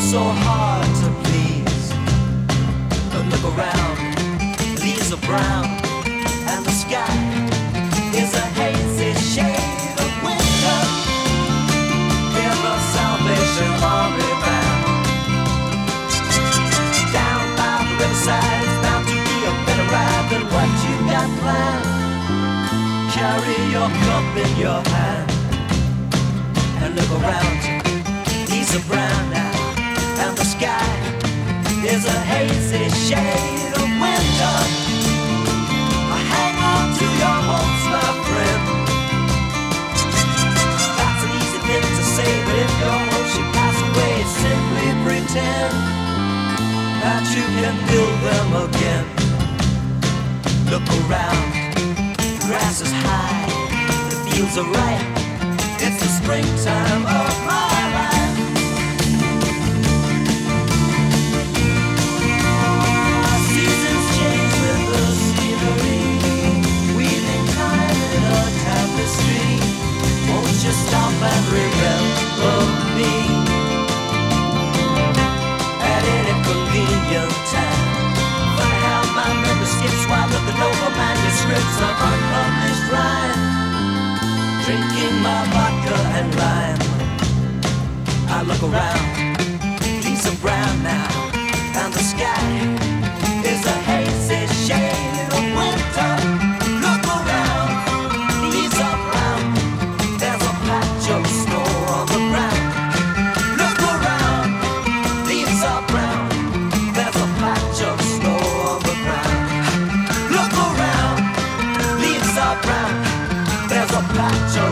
so hard to please. But look around, leaves are brown, and the sky is a hazy shade of winter. Hear the Salvation Army band. Down by the riverside, it's bound to be a better ride than what you got planned. Carry your cup in your hand and look around you. Leaves are brown now, and the sky is a hazy shade of winter. Hang on to your hopes, my friend. That's an easy thing to say, but if your hopes should pass away, simply pretend that you can build them again. Look around, the grass is high, the fields are ripe. It's the springtime of my life. Seasons change with the scenery, weaving time in a tapestry. Won't you stop and remember me at any convenient time? Funny how my memory skips while looking over manuscripts of unpublished rhyme. Drinking my vodka and lime, I look around, leaves are brown now, and the sky is a hazy shade of winter. Look around, leaves are brown, there's a patch of snow on the ground. Look around, leaves are brown, there's a patch of snow on the ground. Look around, leaves are brown, there's a patch of